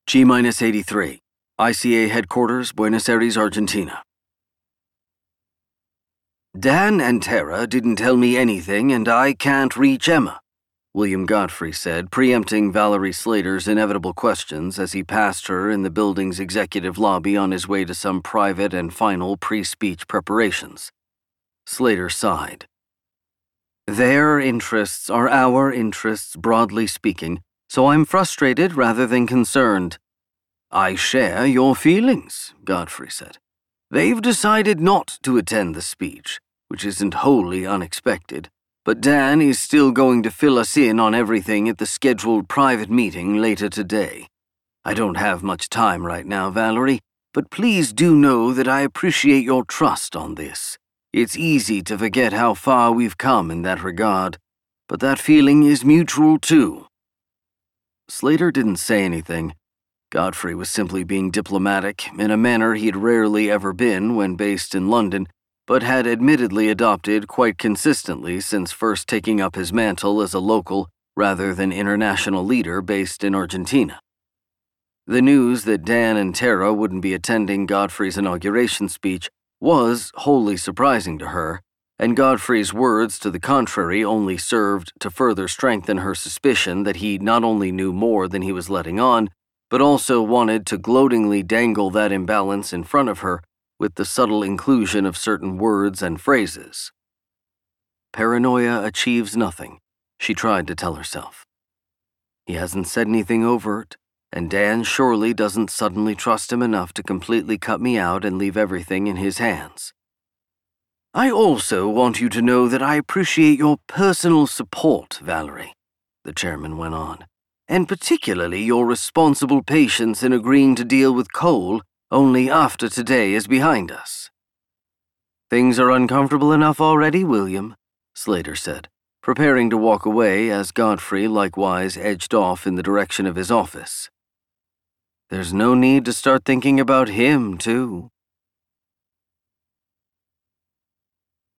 G-83, ICA Headquarters, Buenos Aires, Argentina. Dan and Tara didn't tell me anything, and I can't reach Emma, William Godfrey said, preempting Valerie Slater's inevitable questions as he passed her in the building's executive lobby on his way to some private and final pre-speech preparations. Slater sighed. Their interests are our interests, broadly speaking, so I'm frustrated rather than concerned. I share your feelings, Godfrey said. They've decided not to attend the speech, which isn't wholly unexpected, but Dan is still going to fill us in on everything at the scheduled private meeting later today. I don't have much time right now, Valerie, but please do know that I appreciate your trust on this. It's easy to forget how far we've come in that regard, but that feeling is mutual too. Slater didn't say anything. Godfrey was simply being diplomatic in a manner he'd rarely ever been when based in London, but had admittedly adopted quite consistently since first taking up his mantle as a local rather than international leader based in Argentina. The news that Dan and Tara wouldn't be attending Godfrey's inauguration speech was wholly surprising to her, and Godfrey's words to the contrary only served to further strengthen her suspicion that he not only knew more than he was letting on, but also wanted to gloatingly dangle that imbalance in front of her with the subtle inclusion of certain words and phrases. Paranoia achieves nothing, she tried to tell herself. He hasn't said anything overt, and Dan surely doesn't suddenly trust him enough to completely cut me out and leave everything in his hands. I also want you to know that I appreciate your personal support, Valerie, the chairman went on, and particularly your responsible patience in agreeing to deal with Cole only after today is behind us. Things are uncomfortable enough already, William, Slater said, preparing to walk away as Godfrey likewise edged off in the direction of his office. There's no need to start thinking about him, too,